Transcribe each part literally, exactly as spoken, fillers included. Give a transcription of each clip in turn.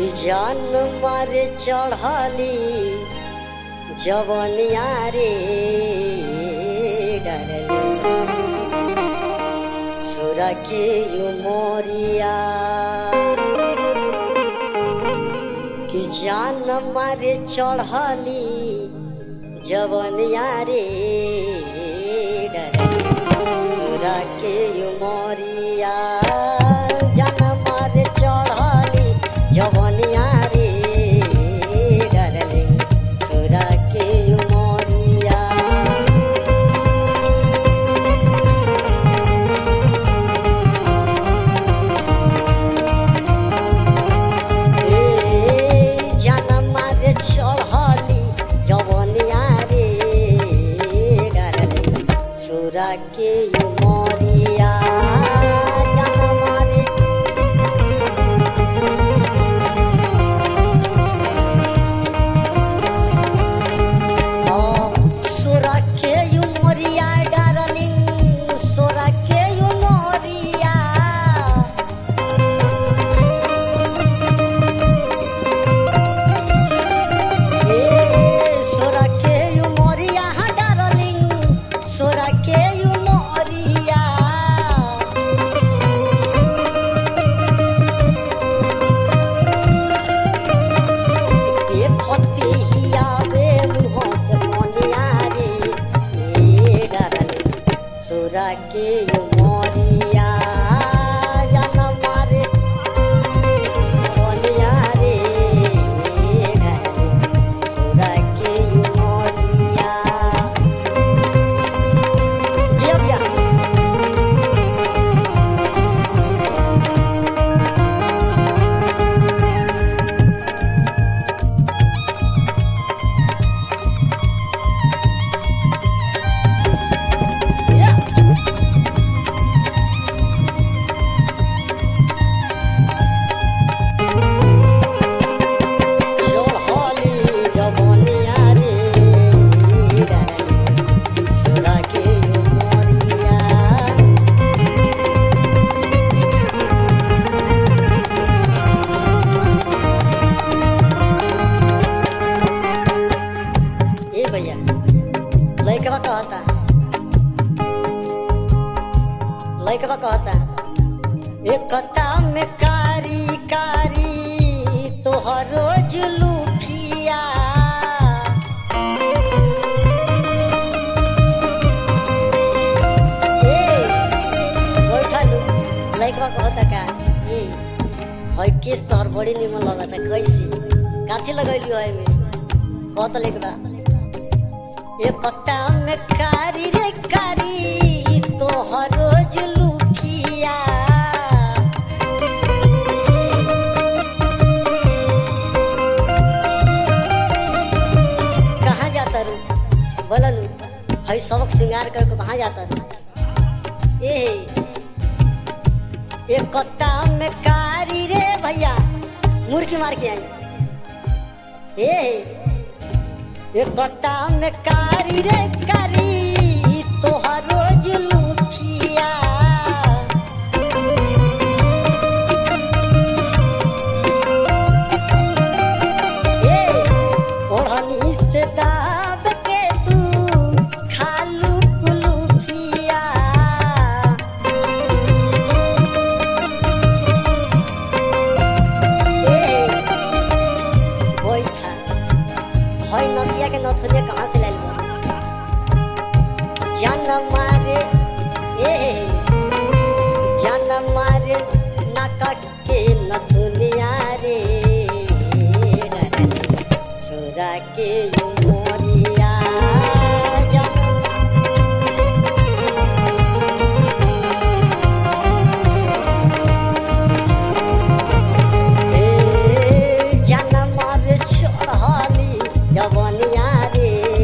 जान मारे चढ़ाली जवनिया रे डरले सुरा के उमरिया कि जान मारे चढ़ाली जवनिया रे डरले सुरा के उमरिया जान मारे चढ़ाली जवनिया रे डरले सुरा के उमरिया ए जान मारे चढ़ाली जवनिया रे डरले सुरा के उमरिया सुरा के उमरिया जान मारे बनिया रे सुरा के उमरिया जिया भैया लइकवा कहता लइकवा कहता एक कता में कारी कारी तोहरो जुलूफिया ए बैठलू लइकवा कहता का ए हई केस तोहर बड़ी निमन लगता कैसे काठी लगैली है में कहत लइकवा ये पत्ता में कारी रे कारी तोहरो जुलूफिया कहाँ जाता रू बोलन हई सबक श्रृंगार करके कहाँ जाता रू ए ये कत्ता में कारी रे भैया मुर्गी मार के आई ए एक कत्ता में कारी रे कारी तोहरो जुलूफिया ए ओढ़नी से दाब के तू खालू कुलूफिया ए बैठा हई नदिया के नथुनिया कहाँ से लाइल बा जान मारे ए जान मारे नाक के नथुनिया रे सुरा के उमरिया ए जान मारे चढ़ाली जवनिया रे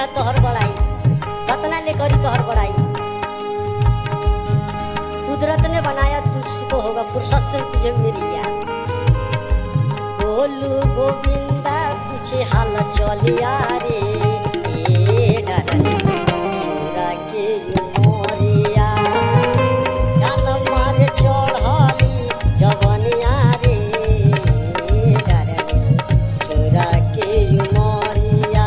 तोहर बड़ाई कतना ले करी तोहर बड़ाई। कुदरत ने बनाया तुझको होगा फुर्सत से तुझे मेरी याद। गोलू गोविंदा पूछे हाल चलिया रे ए डरली सोरा के मोरिया जान मारे चढ़ली जवनिया रे डरली सोरा के मोरिया।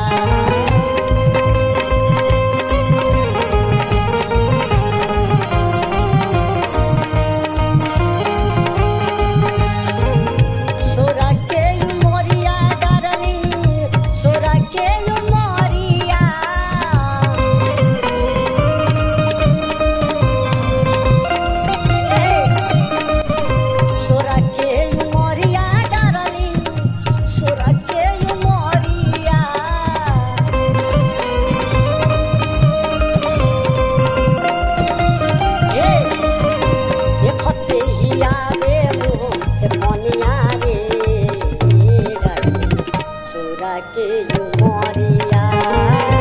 सोरा के मोरिया डार्लिंग सोरा के मोरिया सोरा के मोरिया डार्लिंग सोरा के मोरिया। ए देखते ही आवे मुँह से पनिया रे सोरा के मोरिया।